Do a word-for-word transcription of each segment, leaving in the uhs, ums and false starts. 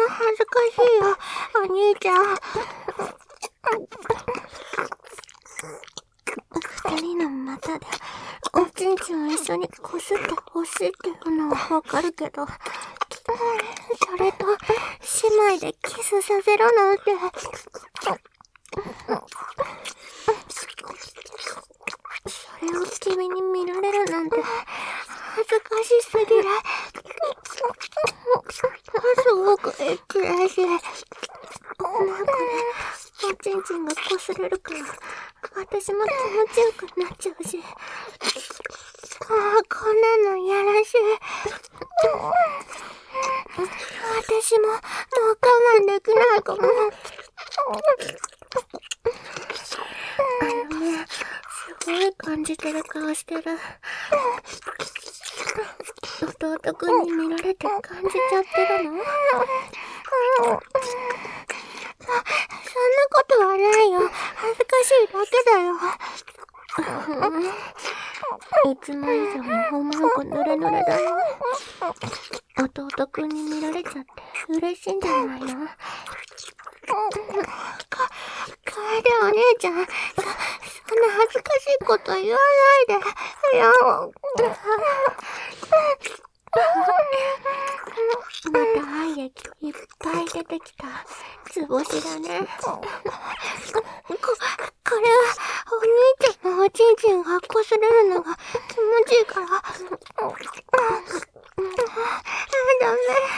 も恥ずかしいよ、お兄ちゃん。二人の股でおちんちんを一緒にこすってほしいっていうのはわかるけど、それと姉妹でキスさせろなんて。それを君に見られるなんて恥ずかしすぎる。すごくエッチだし、なんかね、おちんちんがこすれるから私も気持ちよくなっちゃうし、ああ、こんなのやらしい。私ももう我慢できないかも。あのね、すごい感じてる顔してる。弟くんに見られて感じちゃってるの？そ、そんなことはないよ。恥ずかしいだけだよ。いつも以上におまんこぬれぬれだよ。弟くんに見られちゃって嬉しいんじゃないの？か、楓お姉ちゃん、そ、そんな恥ずかしいこと言わないでよ。また愛液いっぱい出てきた図星だね。こ、これはお兄ちゃんのおちんちんがこすれるのが気持ちいいから。ダメ。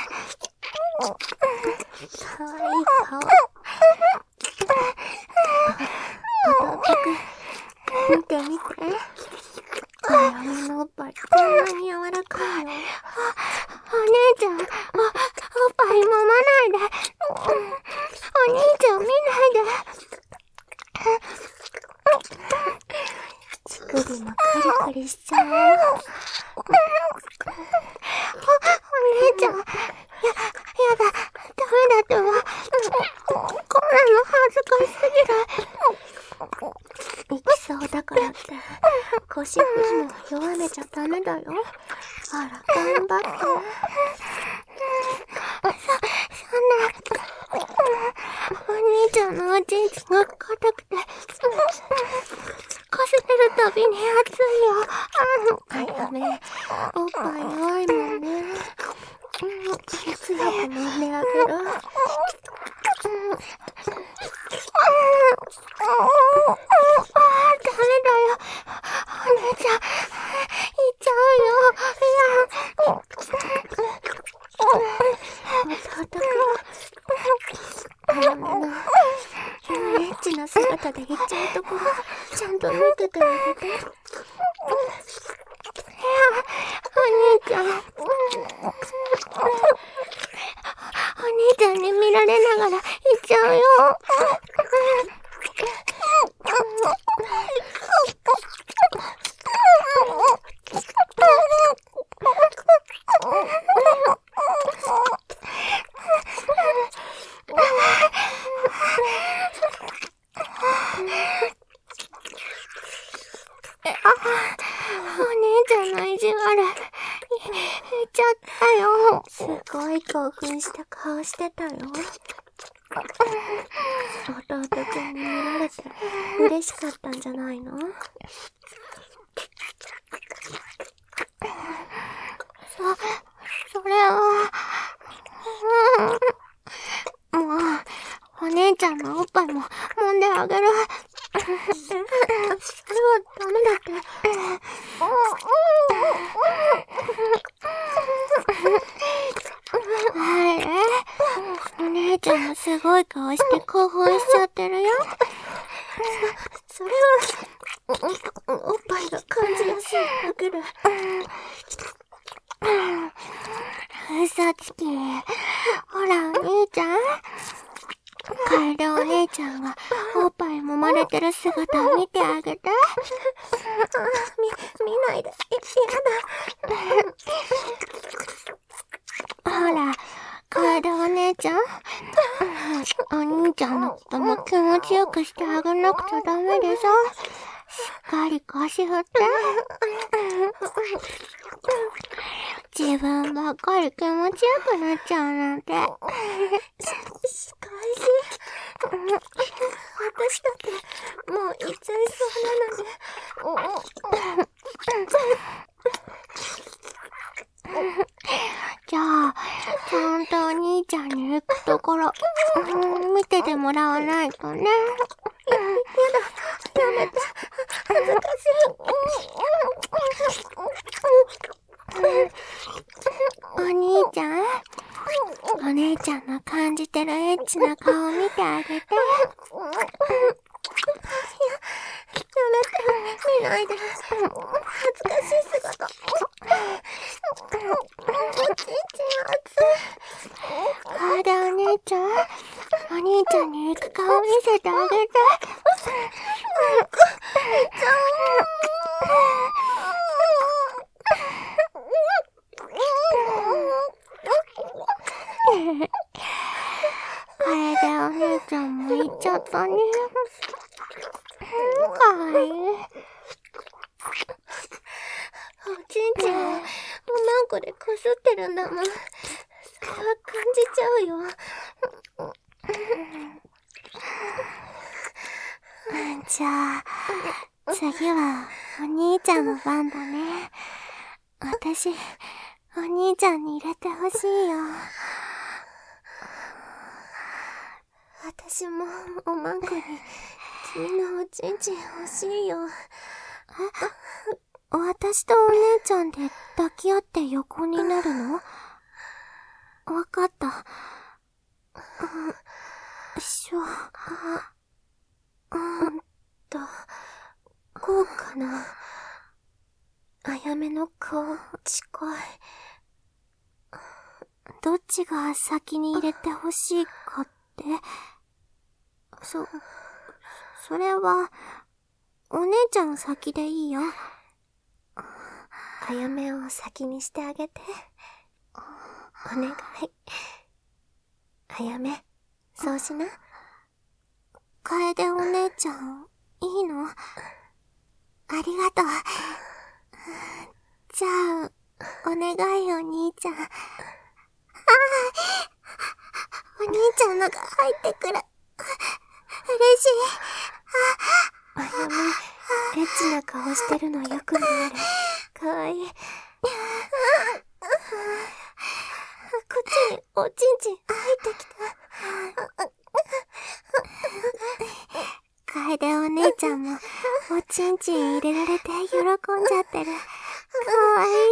かわいい顔。弟くん、見て見て。あやみのおっぱいこんなに柔らかいよ。あ、お姉ちゃん、お、おっぱい揉まないで。お兄ちゃん見ないで。乳首もカリカリしちゃうよ。お、お姉ちゃん、や、やだ、ダメだってば。こんなの恥ずかしすぎる。行きそうだからって腰振るの弱めちゃダメだよ。あら、頑張って。そ、そんな、お兄ちゃんのおちんちんが硬くてこすれるたびに熱いよ。あ、やめ、おっぱい弱いもんね。強く揉んであげる。ああ、ダメだよ。お姉ちゃん、行っちゃうよ。いや、弟くん、あの、エッチな姿で行っちゃうところ、ちゃんと見ててあげて。いや、お兄ちゃん、お兄ちゃんに見られながら行っちゃうよ。お姉ちゃんの意地悪、い、言っちゃったよ。すごい興奮した顔してたよ。弟くんに見られて嬉しかったんじゃないの？そ、それは、うん、もう、お姉ちゃんのおっぱいも揉んであげる。それはダメだって。あれ？お姉ちゃんもすごい顔して興奮しちゃってるよ。そ、それは、お、おっぱいが感じやすいだけで。嘘つき。ほら、お兄ちゃん。楓お姉ちゃんがおっぱい揉まれてる姿を見てあげて。み、見ないで。やだ。ほら、楓お姉ちゃん。お兄ちゃんのことも気持ちよくしてあげなくちゃダメでしょ。 っかり腰振って。自分ばっかり気持ちよくなっちゃうなんて。し、しかし、私だってもう行っちゃいそうなのに。じゃあ、ちゃんとお兄ちゃんに行くところ、うん、見ててもらわないとね。やだ、やめて、恥ずかしい。お兄ちゃん、お姉ちゃんの感じてるエッチな顔見てあげて。や、やめて、見ないで。恥ずかしい姿。おちんちん熱い。これでお姉ちゃん、お兄ちゃんに行く顔見せてあげて。いっちゃう。これでお姉ちゃんも行っちゃったね。かわいい。おちんちんをおまんこでこすってるんだもん。それは感じちゃうよ。じゃあ、次はお兄ちゃんの番だね。私、お兄ちゃんに入れてほしいよ。私もおまんこに君のおちんちん欲しいよ。私とお姉ちゃんで抱き合って横になるの？わかった。しょ、うんと、こうかな。あやめの顔近い。どっちが先に入れてほしいかって。そ、それは、お姉ちゃん先でいいよ。あやめを先にしてあげて。お願い。あやめ、そうしな。楓お姉ちゃん、いいの？ありがとう。じゃあ、お願いお兄ちゃん。ああ、お兄ちゃんのが入ってくる。嬉しい。あやめ、エッチな顔してるのよく見える。かわいい。こっちにおちんちん入ってきた。楓お姉ちゃんもおちんちん入れられて喜んじゃってる。かわいい。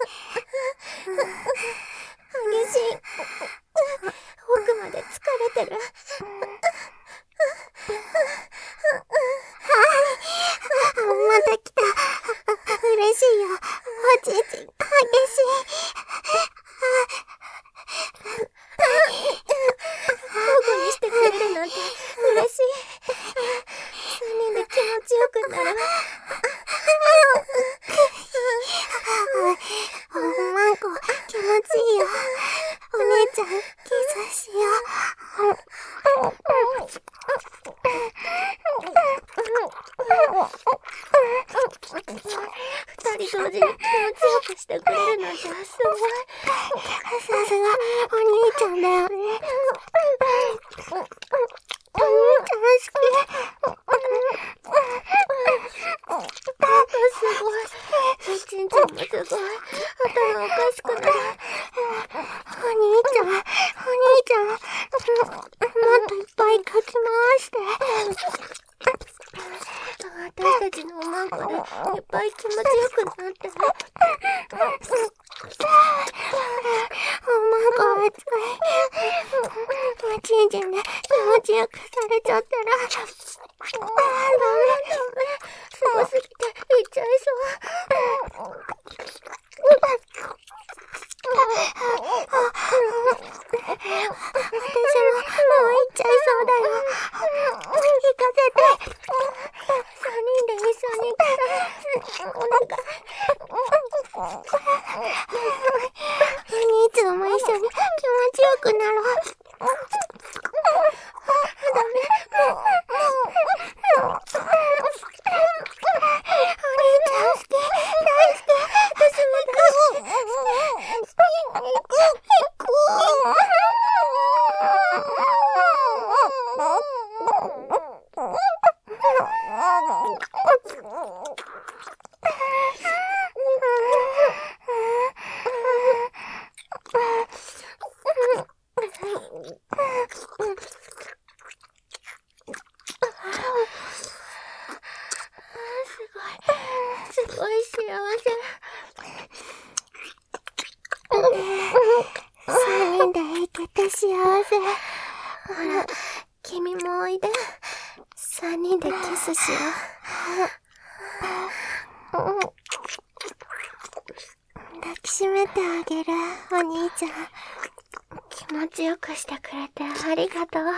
激しい。奥まで疲れてる。また来た。嬉しいよ。おちんちん激しい。保護にしてくれるなんて嬉しい。三人で気持ちよくなる。おまんこ気持ちいいよ。お姉ちゃんキスしよう。二人同時に気持ちよくしてくれるなんてすごい。さすがお兄ちゃんだよね。お兄ちゃん好き。すごい。おちんちんもすごい。頭おかしくなる。お兄ちゃん、お兄ちゃん、もっといっぱいかき回して。私たちのおまんこでいっぱい気持ちよくなってる。おまんこ熱い。おちんちんで気持ちよくされちゃってる。ダメダメ。すごすぎていっちゃいそう。私ももう行っちゃいそうだよ。行かせて。三人で一緒に行ったらお願い。お兄ちゃんも一緒に気持ちよくなろう。ダメ。もうもうもうすごい幸せ。三人で行けて幸せ。ほら、君もおいで。三人でキスしよう。抱きしめてあげる、お兄ちゃん。気持ちよくしてくれてありがとう。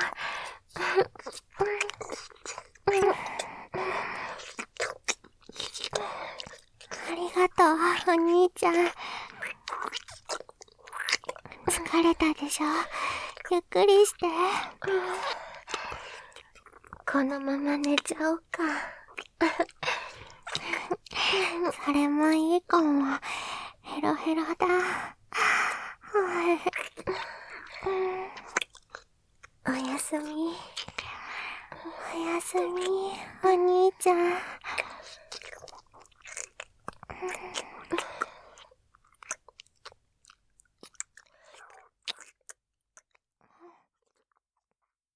ありがとう、お兄ちゃん。疲れたでしょ？ゆっくりして。このまま寝ちゃおうか。それもいいかも。ヘロヘロだ。おやすみ。おやすみ、お兄ちゃん。